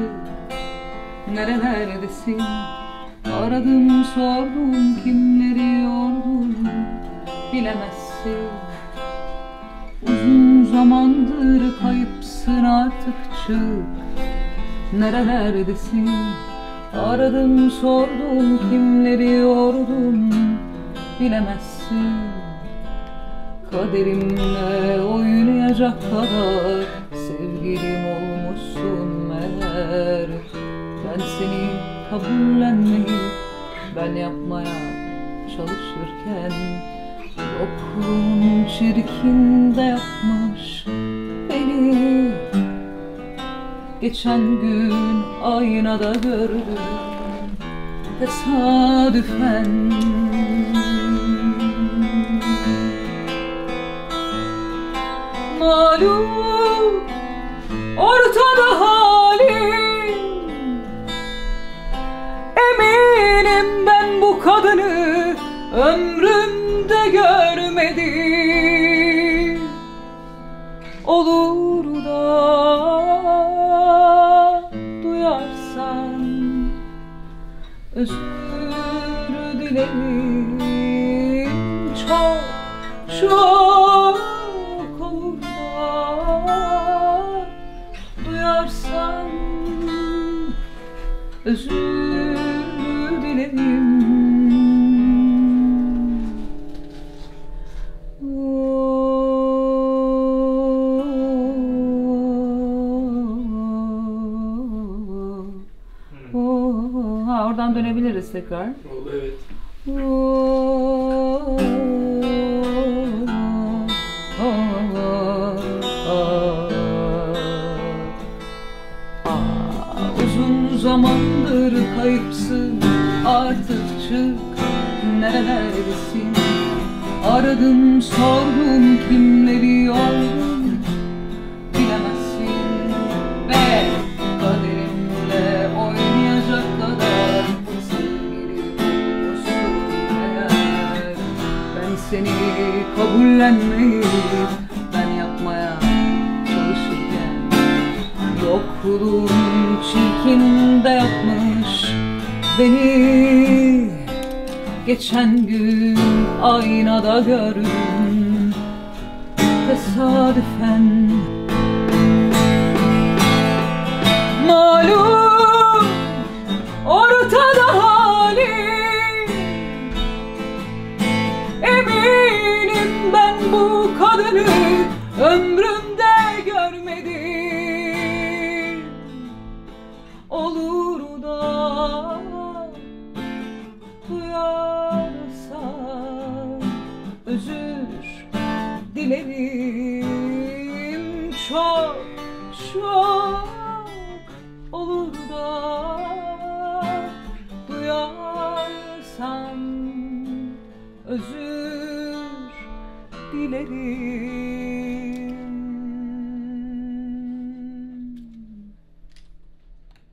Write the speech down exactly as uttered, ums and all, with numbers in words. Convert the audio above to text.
nerelerdesin? Aradım sordum kimleri yordum, bilemezsin. Uzun zamandır kayıpsın, artık çık, nerelerdesin? Aradım sordum kimleri yordum, bilemezsin. Kaderimle oynayacak kadar sevgilim olmuşsun meğer. Ben seni kabullenmeyip ben yapmaya çalışırken yokluğun çirkin de yapmış beni. Geçen gün aynada gördüm tesadüfen. Malum ortada halim, eminim ben bu kadını ömrümde görmedim. Olur da duyarsan özür dilerim, çok çok. Olur da duyarsan özür dilerim. Ha, oradan dönebiliriz tekrar. Oldu, evet. Uzun zamandır kayıpsın, artık çık, nerelerdesin? Aradım sordum kimleri yordum, bilemezsin. Ve kaderimle oynayacak kadar sevgili olmuşsun eğer. Ben seni kabullenmeyip ben yapmaya çalışırken yokluğun çirkin de yapmış beni. Geçen gün aynada gördüm tesadüfen. Malum ortada halim, eminim ben bu kadını ömrümde görmedim. Olur da duyarsan özür dilerim, çok çok. Olur da duyarsan özür dilerim.